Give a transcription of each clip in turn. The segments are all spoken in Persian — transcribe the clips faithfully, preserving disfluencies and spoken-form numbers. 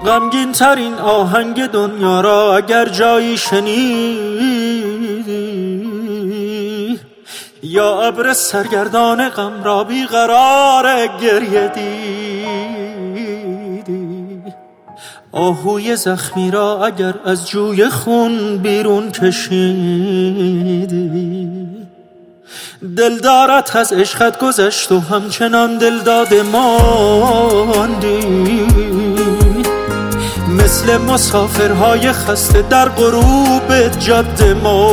غمگین ترین آهنگ دنیا را اگر جایی شنیدی، یا ابر سرگردان غم را بیقرار گریه دیدی، آهوی زخمی را اگر از جوی خون بیرون کشیدی، دلدارت از عشقت گذشت و همچنان دلداد ماندی، مثل مسافرهای خسته در غروب جاده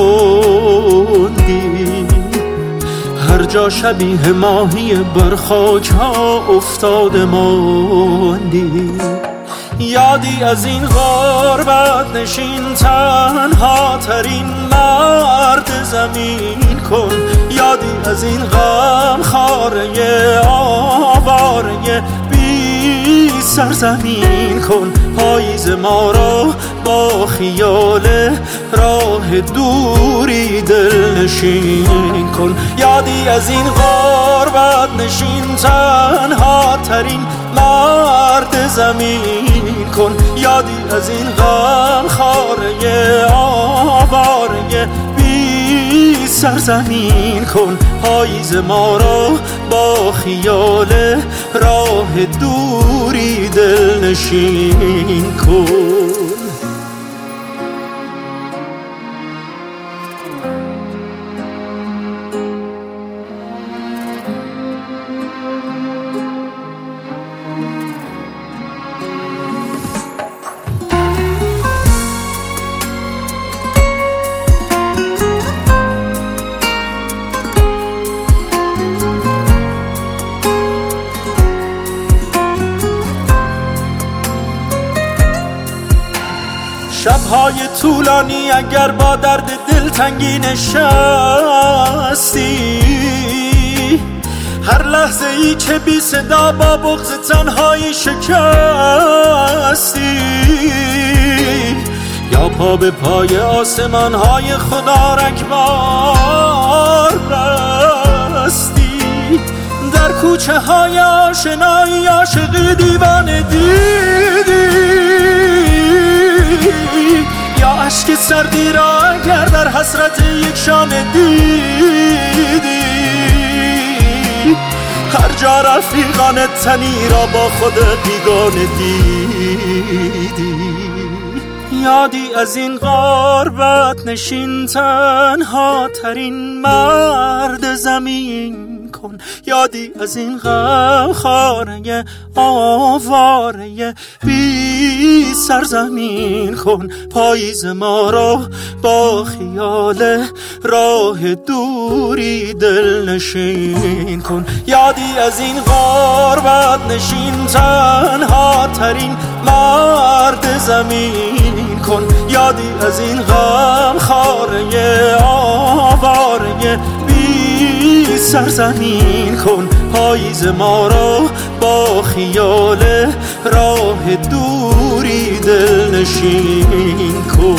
ماندی، هر جا شبیه ماهی بر خاک ها افتاده ماندی. یادی از این غربت نشین تنها ترین مرد زمین کن، یادی از این غم خاره آواره بی سرزمین کن، پاییز ما را با خیال راه دوری دل نشین کن. یادی از این غربت نشین تنها ترین مرد زمین کن، یادی از این غم خاره آواره بی سرزمین کن، پاییز ما را با خیال راه دوری دل نشین کن. شب‌های طولانی اگر با درد دلتنگی نشستی، هر لحظه ای که بی صدا با بغض تنهایی شکستی، یا پا به پای آسمان های خدا رکبار بستی، در کوچه های آشنایی عاشقی دیوانه دیدی، یا عشق سردی را اگر در حسرت یک شانه دیدی، هر جا رفیقان تنی را با خود بیگانه دیدی. یادی از این غربت نشین تنها ترین مرد زمین کن، یادی از این غم خاره آواره بی سرزمین کن، پاییز ما را با خیال راه دوری دل نشین کن. یادی از این غربت نشین تنها ترین مرد زمین کن، یادی از این غم خاره آواره بی سرزمین کن، پاییز ما را با خیال راه دوری دل نشین کن.